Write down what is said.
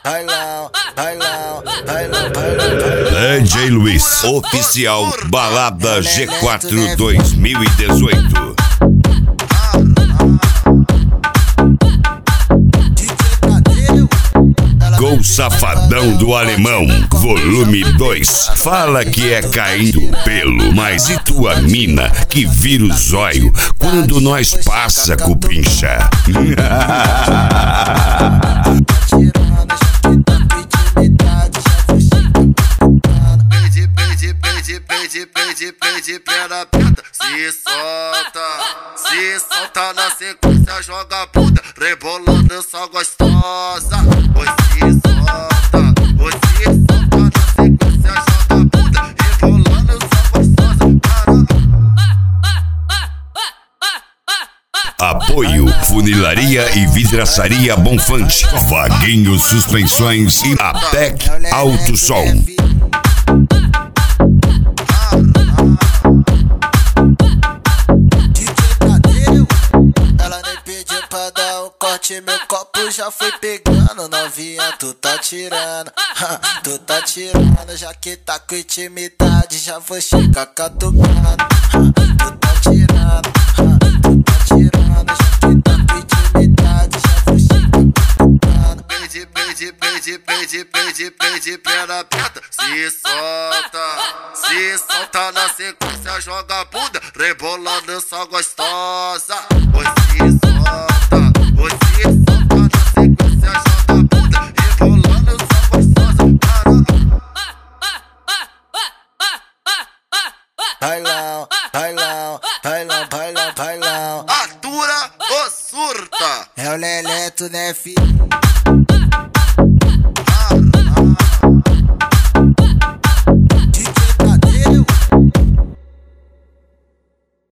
DJ Luiz, oficial Balada G4 2018. Com o Safadão do Alemão, volume 2. Fala que é cair o pelo, mas e tua mina que vira o zóio quando nós passa cupincha? Pede pena preta, se solta na sequência, joga bunda, rebolando só gostosa. Você solta na sequência, joga bunda, rebolando só gostosa. Apoio Funilaria e Vidraçaria Bonfante, Vaguinho Suspensões e Apec Alto Som. Meu copo já foi pegando, novinha, tu tá tirando, já que tá com intimidade, já vou chegar catucando, tu tá tirando, já que tá com intimidade, já vou chegar catucando. Pede pena preta, se solta na sequência, joga bunda, rebolando só gostosa. Você solta na sequência, joga bunda, rebolando só gostosa. Bailão. Atura ou surta? É o Leleto, né, filho?